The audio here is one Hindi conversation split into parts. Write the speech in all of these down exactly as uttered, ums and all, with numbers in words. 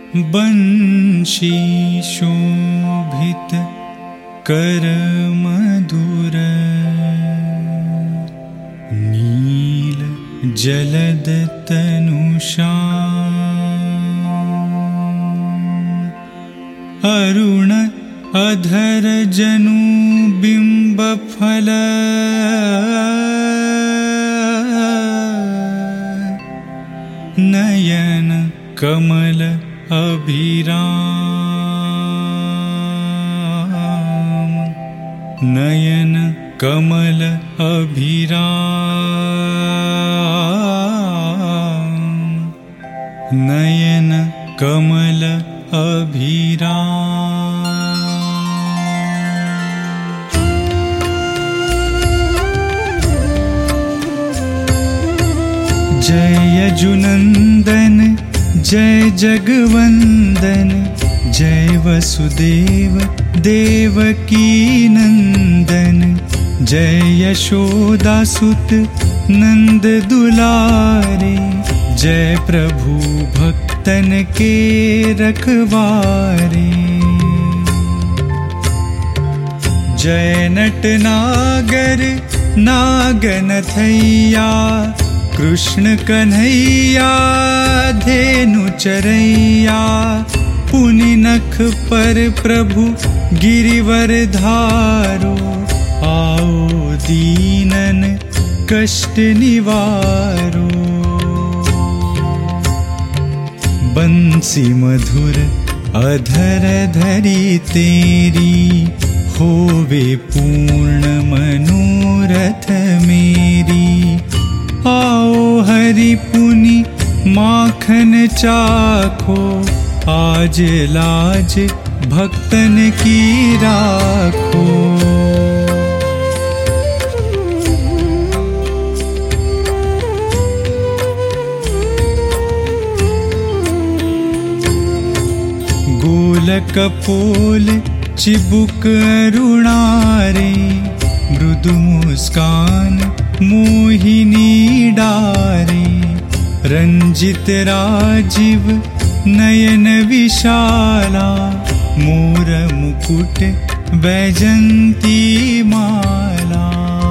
बंशी शोभित कर मधुर, नील जलद तनु श्याम, अरुण अधर जनु बिंब फल, नयन कमल अभिराम, नयन कमल अभिराम, नयन कमल अभिराम। जय यजुनंदन जय जगवंदन, जय वसुदेव देवकी नंदन, जय यशोदासुत नंद दुलारे, जय प्रभु भक्तन के रखवारे। जय नटनागर नागनथैया, कृष्ण कन्हैया धेनु चरैया, पुनि नख पर प्रभु गिरिवर धारो, आओ दीनन कष्ट निवारो। बंसी मधुर अधर धरी तेरी, होवे पूर्ण मनोरथ मेरी, आओ हरि पुनि माखन चाखो, आज लाज भक्तन की राखो। गोलक पोल चिबुक अरुणारे, मृदु मुस्कान मोहिनी डारे, रंजित राजीव नयन विशाला, मोर मुकुट वैजंती माला।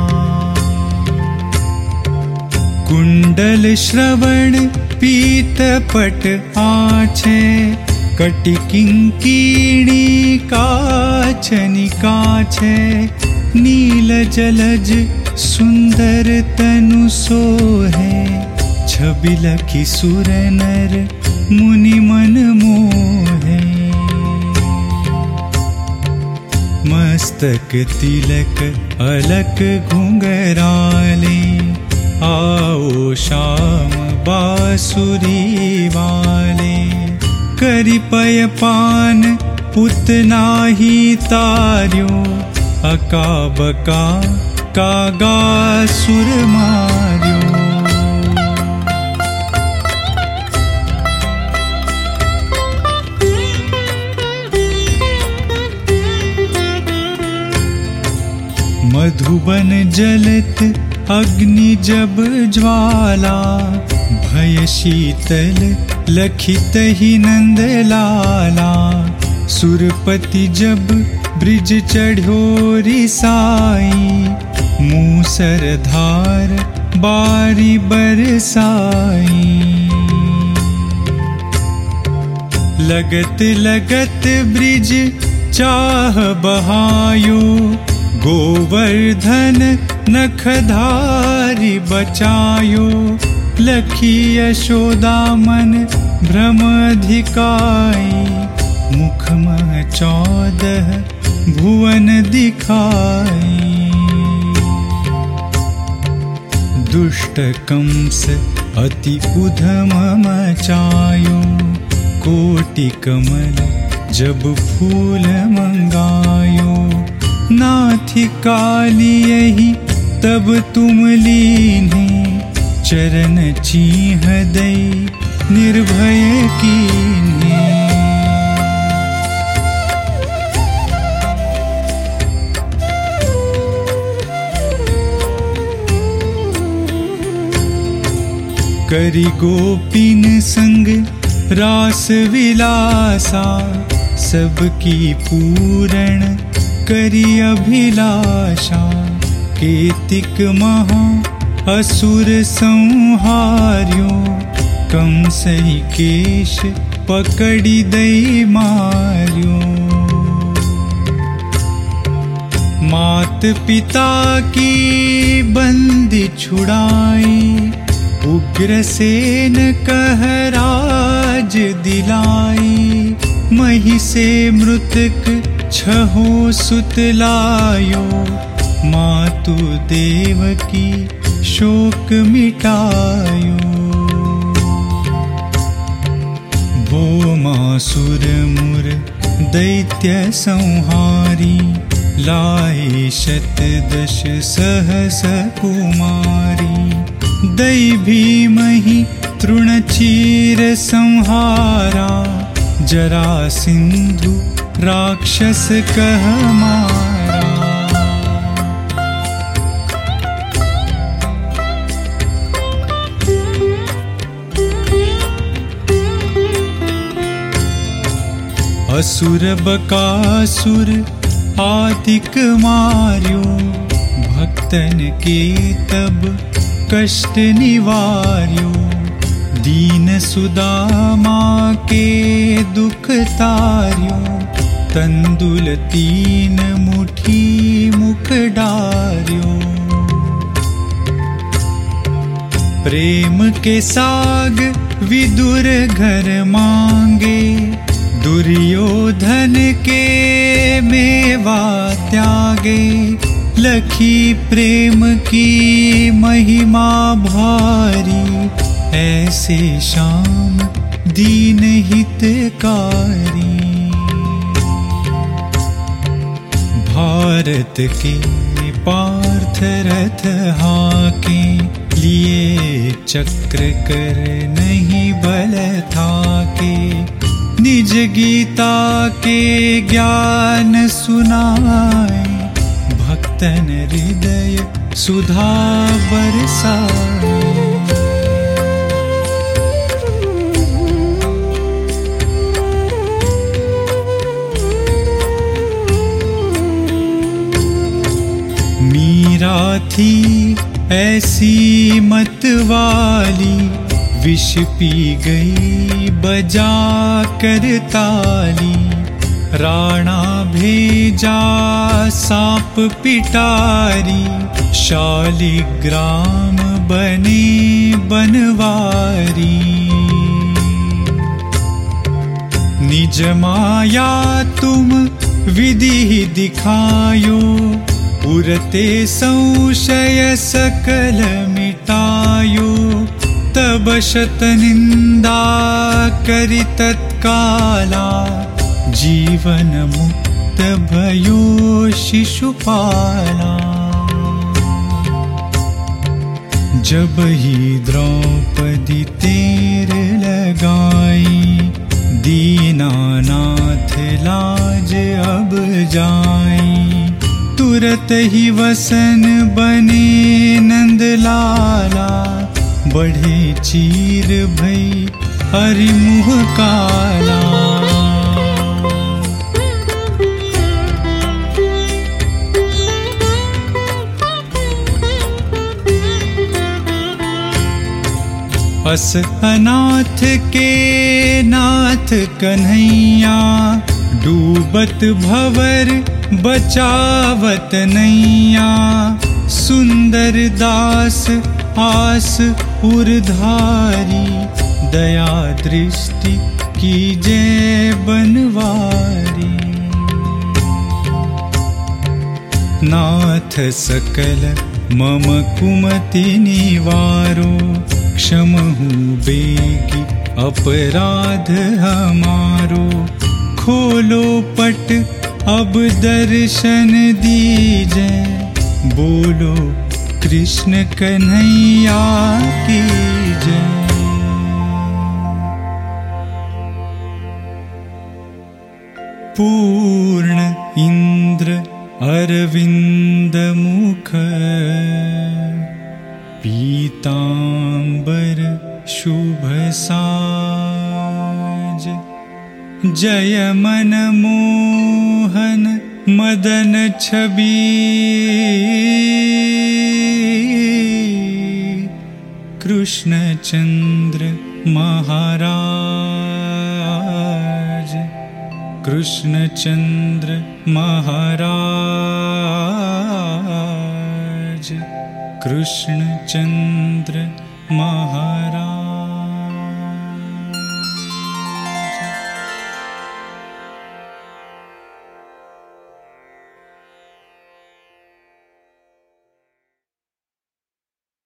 कुंडल श्रवण पीत पट आछे, कटि किंकिणी काछनि काछे, नील जलज सुंदर तनु सोहे, छबि लखि सुर नर मुनि मन मोहे। मस्तक तिलक अलक घुंघराले, आओ श्याम बांसुरी वाले, करि पय पान पुतना ही तार्यो, अका बका कागा सुर मार्यो। मधुबन जलत अग्नि जब ज्वाला, भय शीतल लखित ही नंद लाला, सुरपति जब ब्रिज चढ़ो रिसाई, मूसर धार बारी बरसाई। लगत लगत ब्रिज चाह बहायो, गोवर्धन नखधारी बचायो, लखी यशोदा मन भ्रम अधिकाई, मुख मह चौदह भुवन दिखाई। दुष्ट कंस अति उधम मचायो, कोटि कमल जब फूल मंगायो, नाथी काली यही तब तुम लीन्हे, चरण चीह दई निर्भय कीन्हे। करी गोपिन संग रास विलासा सबकी पूर्ण करी अभिलाषा। केतिक महा असुर संहार्यो कंसई केश पकड़ी दई मार्यो। मात पिता की बंदी छुड़ाई उग्रसेन कह राज दिलाई। मही से मृतक छहो सुत लायो मातु देवकी शोक मिटायो। भौमासुर मुर दैत्य संहारी लाए शतदश सहस कुमारी। दै भीमहि तृणचीर संहारा जरा सिंधु राक्षस कह मारा। असुर बकासुर आदिक मार्यो भक्तन के तब कष्ट निवार्यो। दीन सुदामा के दुख तार्यो तंदुल तीन मुठी मुख डार्यो। प्रेम के साग विदुर घर मांगे दुर्योधन के मेवा त्यागे। लखी प्रेम की महिमा भारी ऐसे श्याम दीन हितकारी। भारत के पार्थ रथ हाके लिए चक्र कर नहीं बल थाके। निज गीता के ज्ञान सुनाए भक्तन हृदय सुधा बरसाए। मीरा थी ऐसी मत वाली विष पी गई बजा कर ताली। राणा भेजा सांप पिटारी शालिग्राम बने बनवारी। निज माया तुम विधि दिखायो उरते संशय सकल मिटायो। तब शत निंदा करि तत्काला जीवन मुक्त भयो शिशुपाला। जब ही द्रौपदी तेर लगाई दीनानाथ लाज अब जाई। तुरत ही वसन बने नंद लाला बढ़े चीर भई हरिमुह काला। अस अनाथ के नाथ कन्हैया डूबत भवर बचावत नैया। सुंदर दास आस उरधारी दया दृष्टि की जय बनवारी। नाथ सकल मम कुमति निवारो क्षमहु बेगी अपराध हमारो। खोलो पट अब दर्शन दीजै बोलो कृष्ण कन्हैया की जय। पूर्ण इंद्र अरविंद मुख पीतांबर शुभ सा। जय मन मोहन मदन छवि कृष्ण चंद्र महाराज कृष्ण चंद्र महाराज कृष्ण चंद्र महाराज।